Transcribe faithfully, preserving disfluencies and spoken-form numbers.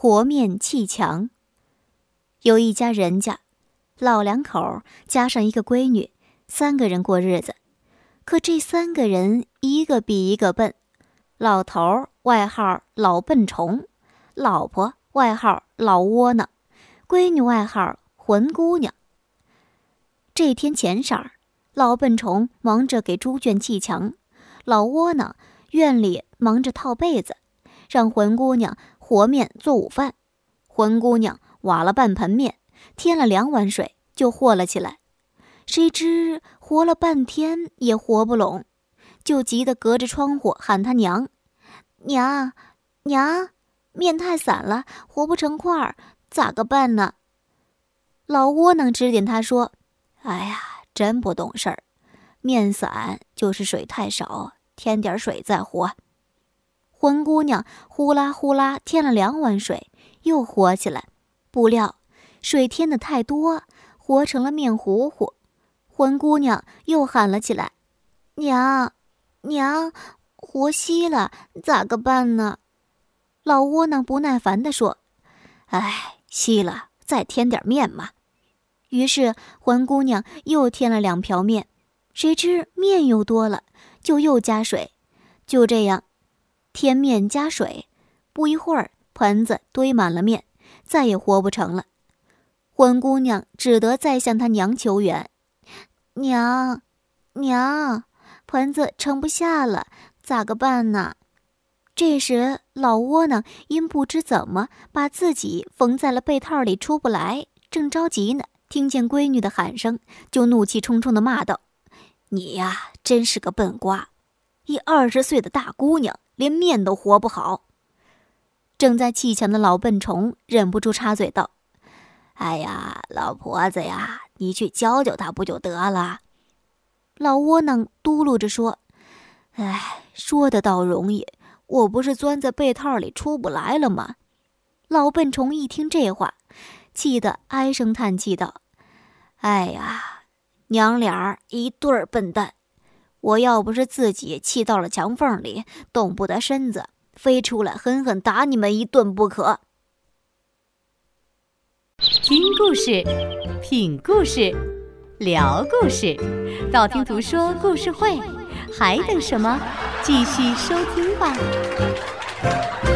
和面砌墙。有一家人家，老两口加上一个闺女，三个人过日子。可这三个人一个比一个笨。老头外号老笨虫，老婆外号老窝囊，闺女外号混姑娘。这天前晌儿，老笨虫忙着给猪圈砌墙，老窝囊院里忙着套被子，让混姑娘和面做午饭。混姑娘挖了半盆面，添了两碗水，就和了起来。谁知和了半天也和不拢，就急得隔着窗户喊他娘：“娘，娘，面太散了，和不成块儿，咋个办呢？”老窝囊指点他说：“哎呀，真不懂事儿，面散就是水太少，添点水再和。”混姑娘呼啦呼啦添了两碗水，又和起来，不料水添的太多，和成了面糊糊。混姑娘又喊了起来：“娘，娘，和稀了，咋个办呢？”老窝囊不耐烦地说：“哎，稀了，再添点面嘛。”于是混姑娘又添了两瓢面，谁知面又多了，就又加水。就这样，添面加水，不一会儿，盆子堆满了面，再也和不成了。混姑娘只得再向她娘求援：“娘，娘，盆子盛不下了，咋个办呢？”这时老窝囊因不知怎么把自己缝在了被套里出不来，正着急呢，听见闺女的喊声，就怒气冲冲地骂道：“你呀，真是个笨瓜，一二十岁的大姑娘连面都和不好。”正在砌墙的老笨虫忍不住插嘴道：“哎呀，老婆子呀，你去教教他不就得了？”老窝囊嘟噜着说：“哎，说的倒容易，我不是钻在被套里出不来了吗？”老笨虫一听这话，气得唉声叹气道：“哎呀，娘俩儿一对儿笨蛋！我要不是自己气到了墙缝里，动不得身子，非出来狠狠打你们一顿不可。” 听故事，品故事，聊故事，道听途说故事会，还等什么？继续收听吧。